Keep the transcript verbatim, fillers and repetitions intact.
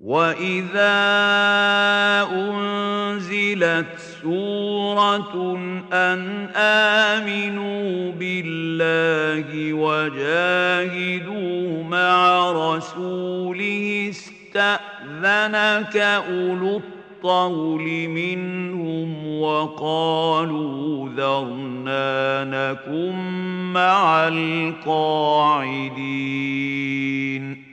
وَإِذَا أُنزِلَتْ سُورَةٌ أَنْ آمِنُوا بِاللَّهِ وَجَاهِدُوا مَعَ رَسُولِهِ اسْتَأْذَنَكَ أُولُو الطَّوْلِ مِنْهُمْ وَقَالُوا ذَرْنَا نَكُن مَّعَ الْقَاعِدِينَ